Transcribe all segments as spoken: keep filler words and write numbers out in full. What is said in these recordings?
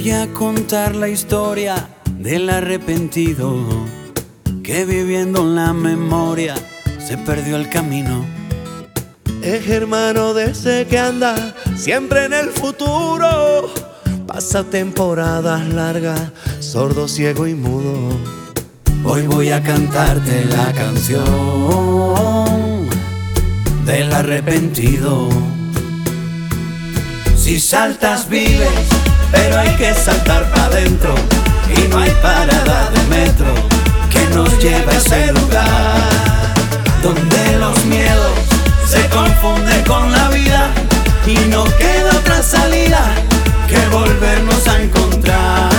voy a contar la historia del arrepentido que viviendo en la memoria se perdió el camino. Es hermano de ese que anda siempre en el futuro, pasa temporadas largas, sordo, ciego y mudo. Hoy voy a cantarte la canción del arrepentido. Si saltas vives, pero hay que saltar pa' dentro, y no hay parada de metro que nos lleve a ese lugar donde los miedos se confunden con la vida y no queda otra salida que volvernos a encontrar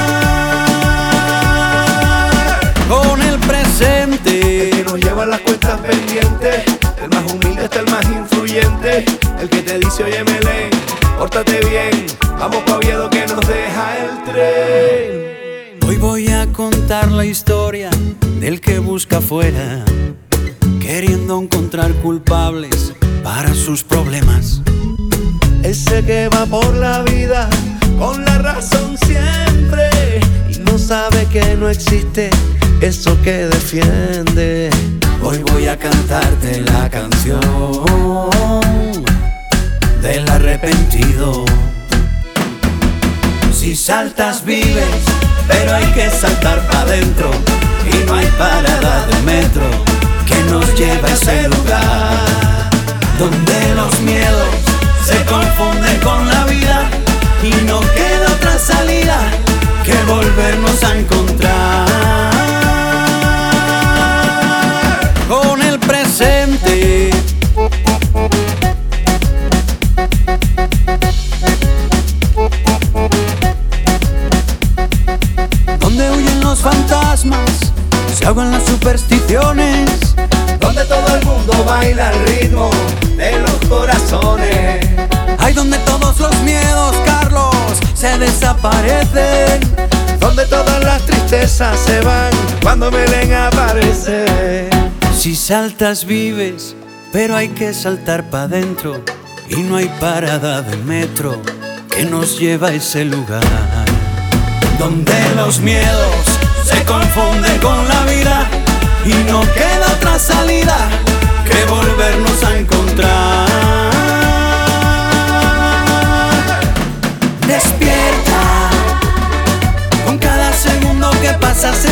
con el presente. El que nos lleva las cuentas pendientes, el más humilde hasta el más influyente, el que te dice oye Melén, pórtate bien, vamos pa' Oviedo que nos deja el tren. Hoy voy a contar la historia del que busca afuera, queriendo encontrar culpables para sus problemas. Ese que va por la vida con la razón siempre y no sabe que no existe eso que defiende. Hoy voy a cantarte la canción del arrepentido. Si saltas vives, pero hay que saltar pa' dentro, y no hay parada de metro que nos lleve a ese lugar donde los miedos se confunden con la vida y no queda otra salida que volvernos a encontrar con el presente. Donde huyen los fantasmas, se ahogan las supersticiones, donde todo el mundo baila al ritmo de los corazones. hay donde todos los miedos, Carlos, se desaparecen, Donde todas las tristezas se van cuando Melén aparece. Si saltas vives, pero hay que saltar pa' dentro, y no hay parada de metro que nos lleva a ese lugar donde los miedos se confunden con la vida y no queda otra salida que volvernos a encontrar. Despierta, con cada segundo que pasa se